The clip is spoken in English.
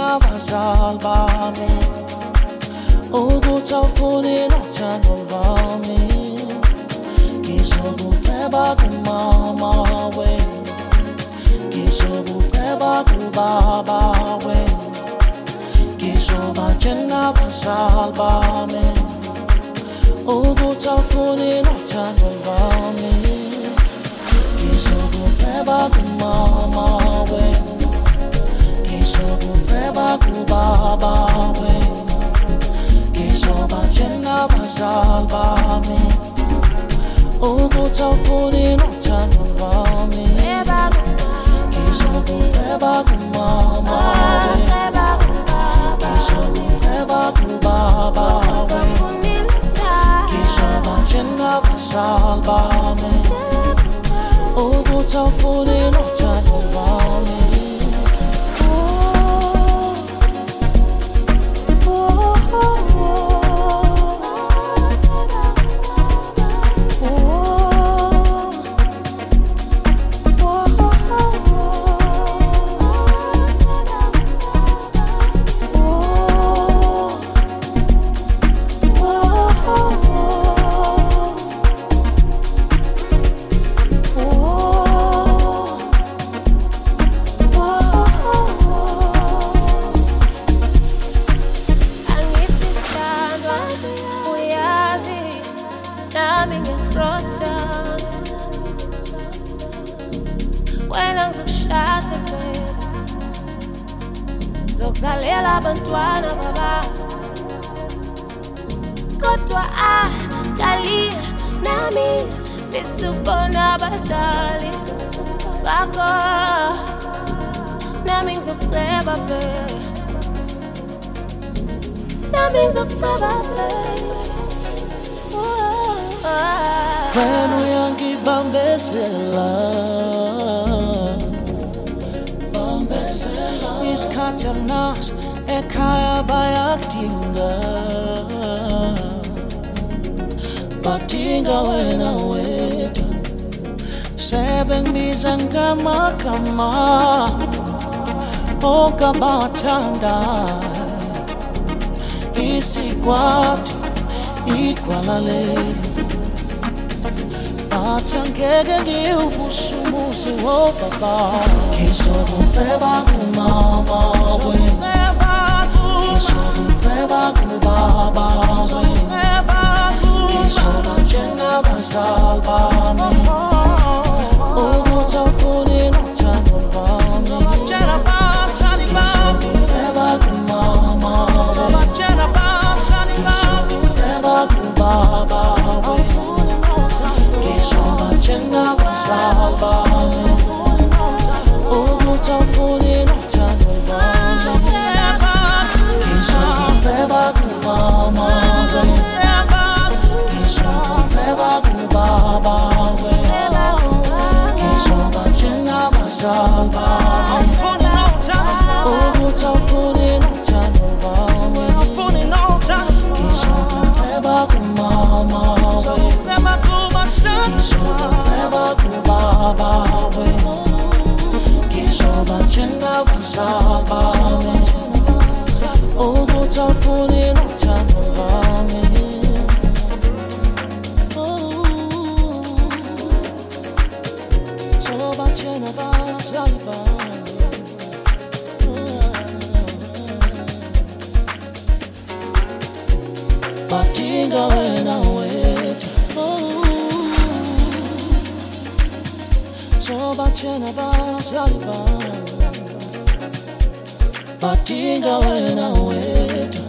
abazali bami ukuthi awufuni nothando lwami ngizokuceba kumama we ngizokuceba kubaba we ngizobatshela abazali bami ukuthi awufuni nothando lwami ngizokuceba kumama we ngizokuceba kubaba we ngizobatshela abazali bami ukuthi awufuni nothando lwami ngizokuceba kumama we ngizokuceba kubaba we ngizobatshela abazali bami ukuthi awufuni nothando lwami Zokuzalela abantwana baba kodwa dali nami sisubona abazali bakho nami ngizokuceba be nami ngizokuceba be wena uyangibambezela isikhathi anaso ekhaya bayakudinga badinga wena wedwa sebengibiza ngamagama onke abathandayo isikwathu igwala leli bathi angeke ngiwuvuse umuzi wobaba ngizokuceba kumama we ngizokuceba kubaba we ngizobatshela abazali bami ukuthi awufuni nothando lwami ngizokuceba kumama we ngizokuceba kubaba we ngizobatshela abazali bami ukuthi awufuni nothando lwami ngizokuceba kumama we ngizokuceba kubaba we ngizobatshela abazali bami ukuthi awufuni nothando lwami ngizokuceba kumama we ngizokuceba kubaba we ngizobatshela abazali bami ukuthi awufuni nothando lwami ngizobatshela abazali bami badinga wena wedwa ngizobatshela abazali bami badinga wena wedwa